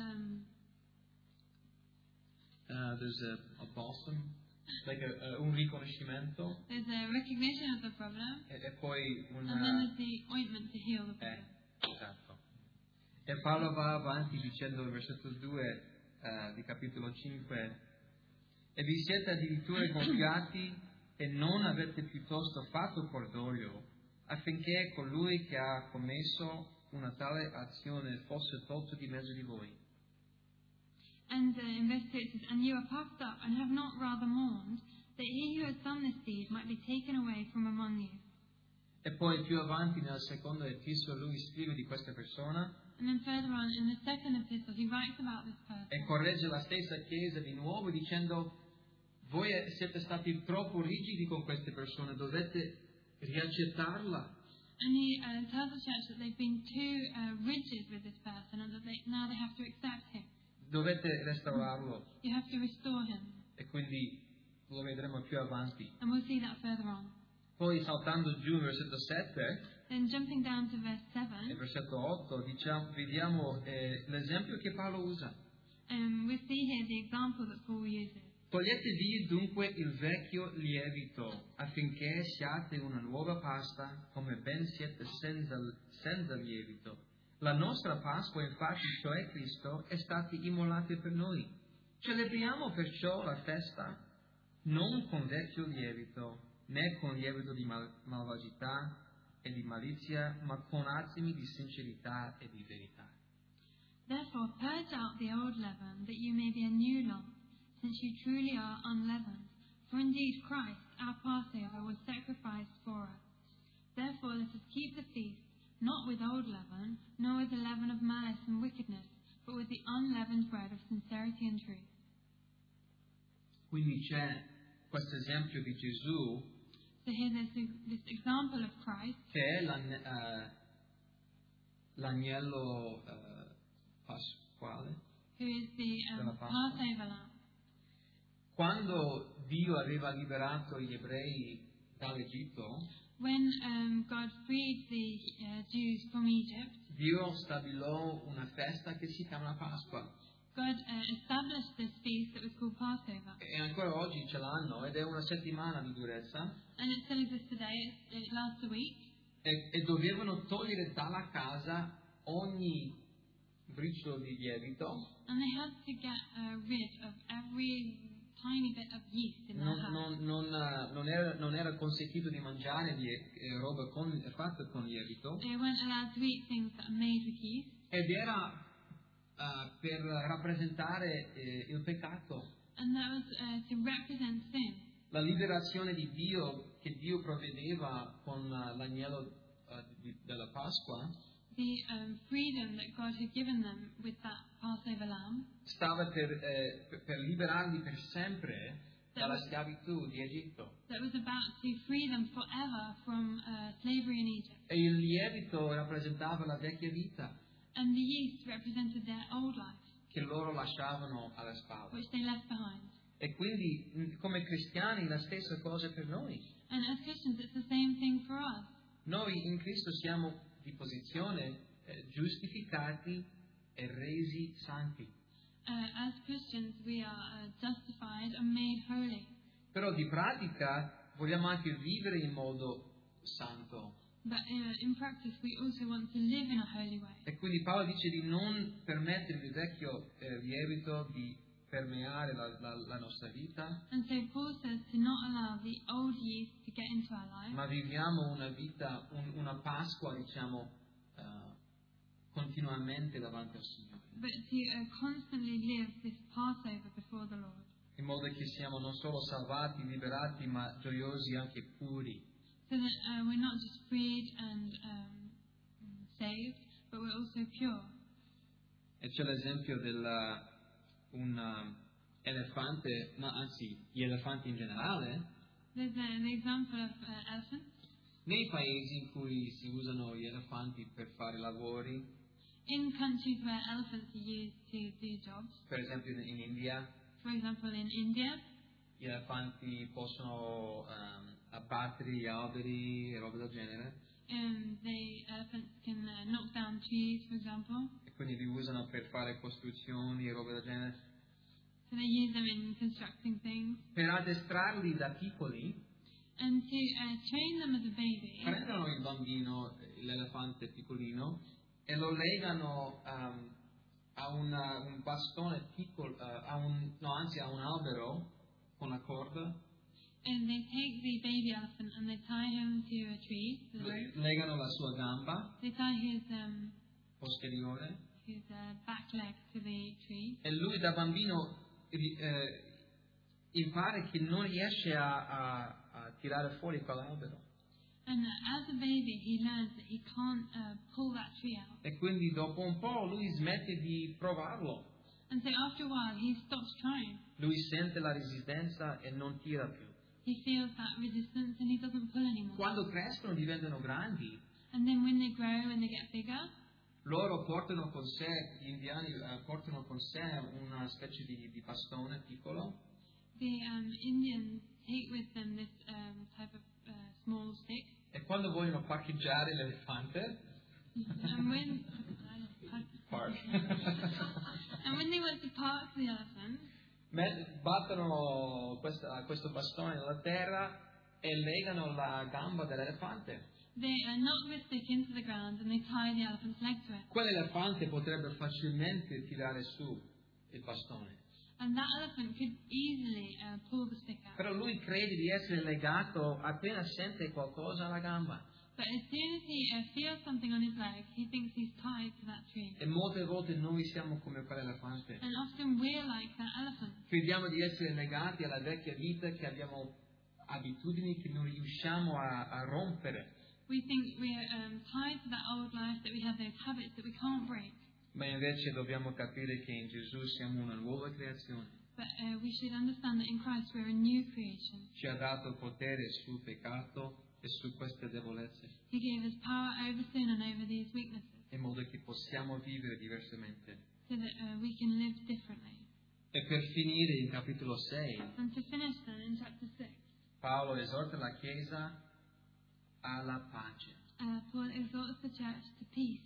There's a balsam, like un riconoscimento there's a recognition of the problem, e poi and then there's the ointment to heal the problem. esatto. E Paolo va avanti dicendo nel versetto 2 di capitolo 5: e vi siete addirittura gonfiati e non avete piuttosto fatto cordoglio, affinché colui che ha commesso una tale azione fosse tolto di mezzo di voi. And in verse 2 it says, and you are puffed up, and have not rather mourned, that he who has done this deed might be taken away from among you. E poi più avanti nella seconda epistola lui scrive di questa persona And then further on in the second epistle he writes about this person. e corregge la stessa chiesa di nuovo dicendo: voi siete stati troppo rigidi con queste persone, dovete riaccettarla. And he tells the church that they've been too rigid with this person, and that now they have to accept him. Dovete restaurarlo. You have to restore him. E quindi lo vedremo più avanti. And we'll see that further on. Poi saltando giù in versetto 7 Then jumping down to verse e 7, versetto 8 vediamo l'esempio che Paolo usa. we see here the example that Paul uses. Toglietevi dunque il vecchio lievito, affinché siate una nuova pasta, come ben siete senza lievito. La nostra Pasqua, infatti, cioè Cristo, è stata immolata per noi. Celebriamo perciò la festa non con vecchio lievito, né con lievito di malvagità e di malizia, ma con attimi di sincerità e di verità. Therefore purge out the old leaven, that you may be a new lump, since you truly are unleavened. For indeed Christ, our Passover, was sacrificed for us. Therefore let us keep the feast, not with old leaven, nor with the leaven of malice and wickedness, but with the unleavened bread of sincerity and truth. Quindi c'è questo esempio di Gesù So here there's this example of Christ, che è l'agnello pasquale. who is the Della Pasqua. Passover lamb. Quando Dio aveva liberato gli ebrei dall'Egitto, when God freed the Jews from Egypt, Dio stabilò una festa che si chiama la Pasqua. God established this feast that was called Passover. E ancora oggi ce l'hanno ed è una settimana di durezza. And it still exists today. It lasts a week. E dovevano togliere dalla casa ogni briciolo di lievito. And they had to get rid of every tiny bit of yeast in their house. Non era consentito di mangiare roba fatta con lievito. They weren't allowed to eat things that are made with yeast. Ed era per rappresentare il peccato. And that was to represent sin. La liberazione di Dio che Dio provvedeva con l'agnello della Pasqua The freedom that God had given them with that Passover lamb stava per liberarli per sempre dalla schiavitù di Egitto. that was about to free them forever from slavery in Egypt. E il lievito rappresentava la vecchia vita And the yeast represented their old life, che loro lasciavano alle spalle. which they left behind. E quindi come cristiani la stessa cosa per noi. And as Christians, it's the same thing for us. Noi in Cristo siamo di posizione giustificati e resi santi. As Christians, we are justified and made holy. Però di pratica vogliamo anche vivere in modo santo. But in practice, we also want to live in a holy way. E quindi Paolo dice di non permettere il vecchio lievito di permeare la nostra vita, And so Paul says to not allow the old yeast to get into our life, ma viviamo una vita, una Pasqua, diciamo, continuamente davanti al Signore, but to constantly live this Passover before the Lord, in modo che siamo non solo salvati, liberati, ma gioiosi anche puri. so that we're not just freed and saved, but we're also pure. E c'è l'esempio un elefante, no, anzi, gli elefanti in generale, There's the example of elephants. nei paesi in cui si usano gli elefanti per fare lavori, In countries where elephants are used to do jobs, per esempio in India, for example in India, gli elefanti possono abbattere gli alberi e roba del genere, the elephants can knock down trees, for example. e quindi li usano per fare costruzioni e roba del genere. So they use them in constructing things. Per addestrarli da piccoli, And to train them as a baby, prendono il bambino, l'elefante piccolino, e lo legano a un bastone piccolo, a un albero con la corda, and they take the baby elephant and they tie him to a tree. To the rope. legano la sua gamba They tie his posteriore, back leg to the tree, e lui da bambino impara che non riesce a tirare fuori quell'albero. and as a baby he learns that he can't pull that tree out. E quindi dopo un po' lui smette di provarlo. And so after a while he stops trying. Lui sente la resistenza e non tira più. He feels that resistance and he doesn't pull anymore. Quando crescono, diventano grandi, And then when they grow and they get bigger, loro portano con sé, gli indiani portano con sé una specie di bastone piccolo, the Indians take with them this type of small stick. e quando vogliono parcheggiare l'elefante, And when park, and when they want to park the elephant, battono questo bastone nella terra e legano la gamba dell'elefante. they knock the stick into the ground and they tie the elephant's leg to it. Quell'elefante potrebbe facilmente tirare su il bastone, And that elephant could easily pull the stick out. però lui crede di essere legato appena sente qualcosa alla gamba. But as soon as he feels something on his leg, he thinks he's tied to that tree. E molte volte noi siamo come quell'elefante. And often we're like that elephant. Crediamo di essere legati alla vecchia vita, che abbiamo abitudini che non riusciamo a rompere. We think we're tied to that old life, that we have those habits that we can't break. Ma invece dobbiamo capire che in Gesù siamo una nuova creazione. But we should understand that in Christ we're a new creation. Ci ha dato potere sul peccato e su queste debolezze, He gave us power over sin and over these weaknesses, in modo che possiamo vivere diversamente. so that we can live differently. E per finire in capitolo 6, And to finish then in chapter 6, Paolo esorta la Chiesa alla pace. Paul exhorts the church to peace.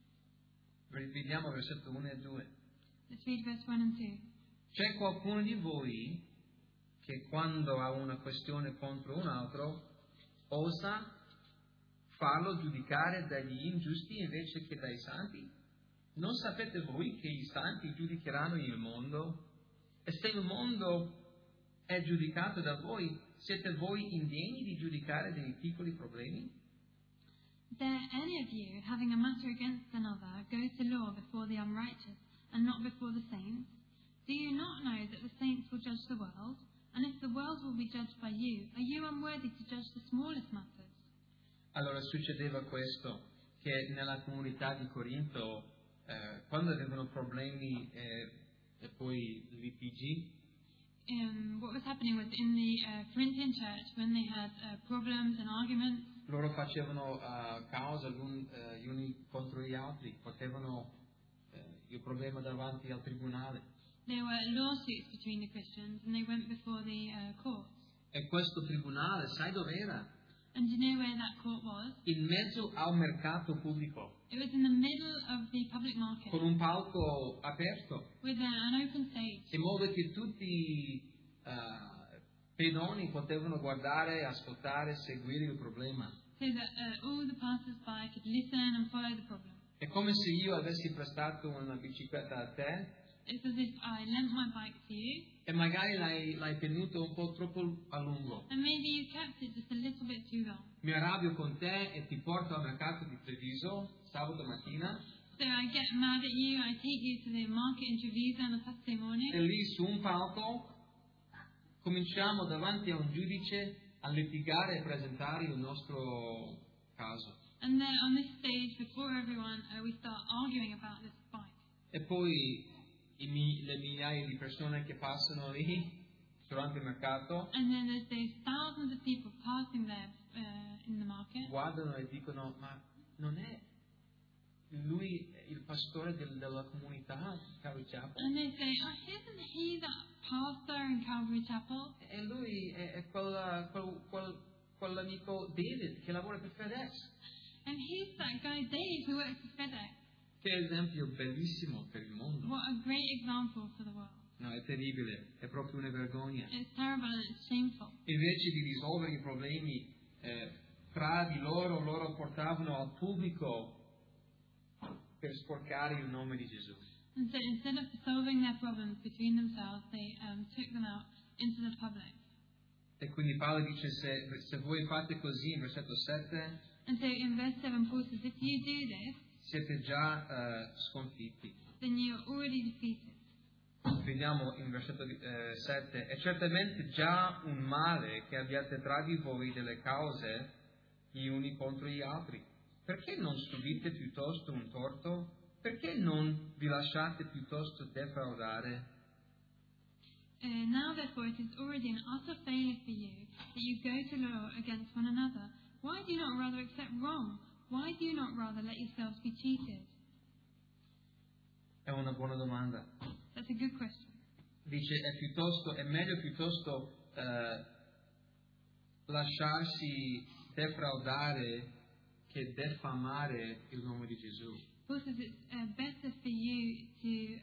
Vediamo versetto 1 e 2. Let's read verse 1 and 2. C'è qualcuno di voi che quando ha una questione contro un altro osa farlo giudicare dagli ingiusti invece che dai santi? Non sapete voi che i santi giudicheranno il mondo? E se il mondo è giudicato da voi, siete voi indegni di giudicare dei piccoli problemi? Dare any of you, having a matter against another, go to law before the unrighteous, and not before the saints? Do you not know that the saints will judge the world? And if the world will be judged by you, are you unworthy to judge the smallest matters? Allora succedeva questo, che nella comunità di Corinto, quando avevano problemi e poi litigi, What was happening was in the Corinthian church, when they had problems and arguments, loro facevano causa gli uni contro gli altri, potevano il problema davanti al tribunale. there were lawsuits between the Christians, and they went before the courts. E questo tribunale, sai dov'era? And do you know where that court was? In mezzo al mercato pubblico, It was in the middle of the public market, con un palco aperto, with an open stage, in modo che tutti i pedoni potevano guardare, ascoltare, seguire il problema. so that all the passers-by could listen and follow the problem. È come se io avessi prestato una bicicletta a te It's as if I lent my bike to you, e magari l'hai tenuto un po' troppo a lungo. and maybe you kept it just a little bit too long. Mi arrabbio con te e ti porto al mercato di Treviso sabato mattina So I get mad at you, I take you to the market in Treviso on a Saturday e morning, lì su un palco cominciamo davanti a un giudice a litigare e presentare il nostro caso. and then on this stage, before everyone, we start arguing about this bike. E poi le migliaia di persone che passano lì durante il mercato And then there's these thousands of people passing there in the market, guardano e dicono: ma non è lui il pastore della comunità Calvary Chapel? and they say, oh, isn't he that pastor in Calvary Chapel? E lui è quell'amico David che lavora per FedEx. And he's that guy Dave who works for FedEx. Che esempio bellissimo per il mondo. What a great example for the world. No, è terribile, è proprio una vergogna. It's terrible and it's shameful. Invece di risolvere i problemi tra di loro portavano al pubblico per sporcare il nome di Gesù. And so instead of solving their problems between themselves, they took them out into the public. E quindi Paolo dice: se voi fate così, in versetto 7, And so in verse 7, Paul says, if you do this, siete già sconfitti. then you are already defeated. Vediamo in versetto 7: è certamente già un male che abbiate tra di voi delle cause gli uni contro gli altri. Perché non subite piuttosto un torto? Perché non vi lasciate piuttosto defraudare? Now therefore it is already an utter failure for you that you go to law against one another. Why do you not rather accept wrong? Why do you not rather let yourselves be cheated? È una buona domanda. That's a good question. Dice: è meglio piuttosto lasciarsi defraudare che diffamare il nome di Gesù. Paul says it's better for you to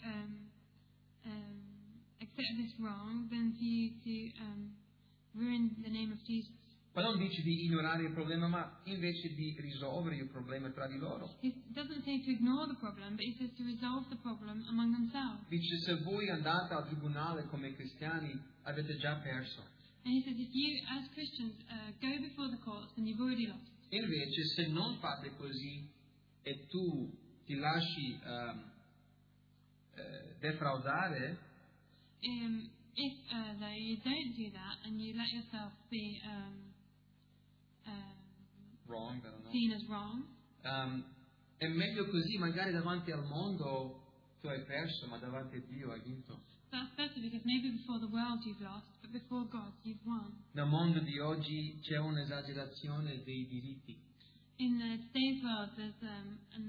accept this wrong than for you to ruin the name of Jesus. Ma non dice di ignorare il problema, ma invece di risolvere il problema tra di loro. He doesn't say to ignore the problem, but he says to resolve the problem among themselves. Dice: se voi andate al tribunale come cristiani, avete già perso. And he says if you, as Christians, go before the courts, then you've already lost. Invece, se non fate così e tu ti lasci defraudare, If though you don't do that and you let yourself be wrong, I don't know. seen as wrong, È meglio così, magari davanti al mondo tu hai perso, ma davanti a Dio hai vinto. that's better because maybe before the world you've lost, but before God you've won. Nel mondo di oggi c'è un'esagerazione dei diritti. In today's world there's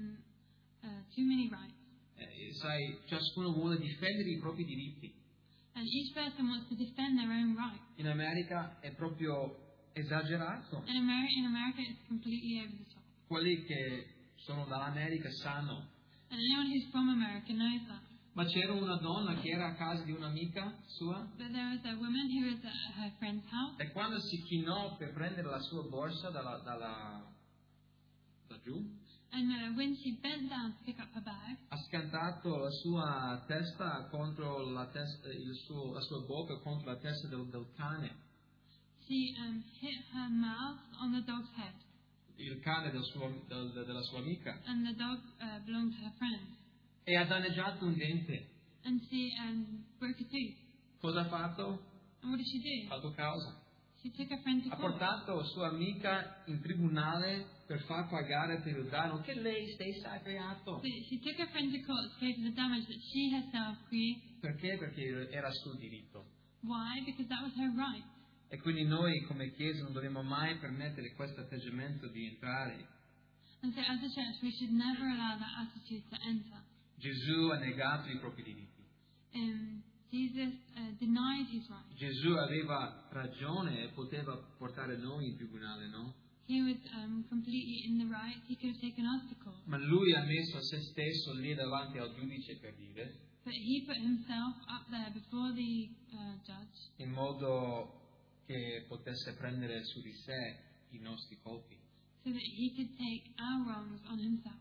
too many rights. Sai, ciascuno vuole difendere i propri diritti. And each person wants to defend their own rights. In America è proprio esagerato. In America it's completely over the top. Quelli che sono dall'America sanno. And anyone who's from America knows that. Ma c'era una donna che era a casa di un'amica sua But there was a woman who was at her friend's house, e quando si chinò per prendere la sua borsa da giù, and when she bent down to pick up her bag, ha scantato la sua testa contro la sua bocca contro la testa del cane, she hit her mouth on the dog's head. il cane della sua amica, And the dog belonged to her friend. e ha danneggiato un dente. And she broke a tooth. Cosa ha fatto? And what did she do? Ha fatto causa. She took her friend to Ha court. portato sua amica in tribunale per far pagare per il danno che lei stessa ha creato. So she took her friend to court to pay for the damage that she herself created. Perché? Perché era suo diritto. Why? Because that was her right. E quindi noi come Chiesa non dobbiamo mai permettere questo atteggiamento di entrare. And so as a church we should never allow that attitude to enter. Gesù ha negato i propri diritti. Jesus denied his right. Gesù aveva ragione e poteva portare noi in tribunale, no? He was completely in the right. He could have taken us to court. Ma lui ha messo se stesso lì davanti al giudice per dire, But he put himself up there before the judge in modo che potesse prendere su di sé i nostri colpi, so that he could take our wrongs on himself.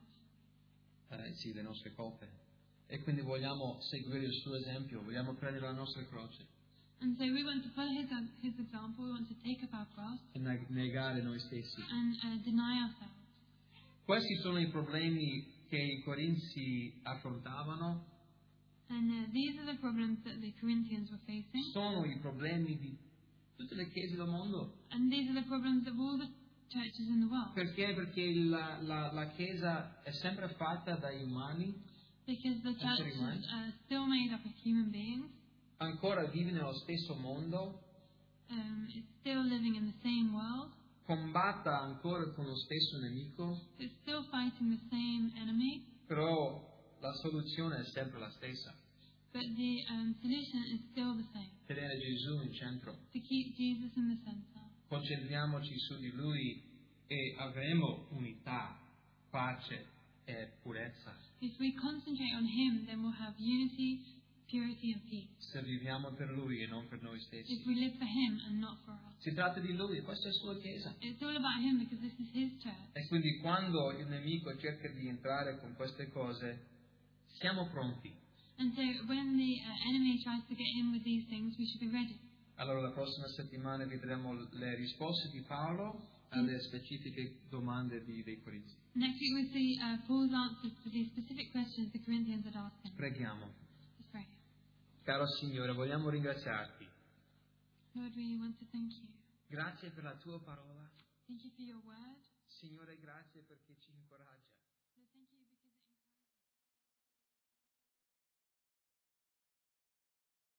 sì, le nostre colpe. E quindi vogliamo seguire il suo esempio, vogliamo prendere la nostra croce And so we want to follow his example. We want to take up our cross e negare noi stessi. and deny ourselves. Questi sono i problemi che i Corinzi affrontavano, And these are the problems that the Corinthians were facing. sono i problemi di tutte le chiese del mondo. And these are the problems of all the churches in the world. Perché? Perché la Chiesa è sempre fatta dai umani, Because the church Esseri umani. is still made up of human beings. ancora vive nello stesso mondo, It's still living in the same world. combatta ancora con lo stesso nemico, It's still fighting the same enemy. però la soluzione è sempre la stessa: But the solution is still the same. tenere Gesù in centro. To keep Jesus in the center. Concentriamoci su di Lui e avremo unità, pace e purezza. If we concentrate on Him, then we'll have unity, purity, and peace. Se viviamo per Lui e non per noi stessi. If we live for Him and not for us. Si tratta di Lui, questa è la sua Chiesa. It's all about Him because this is His church. E quindi quando il nemico cerca di entrare con queste cose, siamo pronti. And so when the enemy tries to get in with these things, we should be ready. Allora la prossima settimana vedremo le risposte di Paolo alle specifiche domande dei Corinzi. Next week we'll see Paul's answers to the specific questions the Corinthians had asked him. Preghiamo. Let's pray. Caro Signore, vogliamo ringraziarti. Lord, we want to thank you. Grazie per la tua parola. Thank you for your word. Signore, grazie perché ci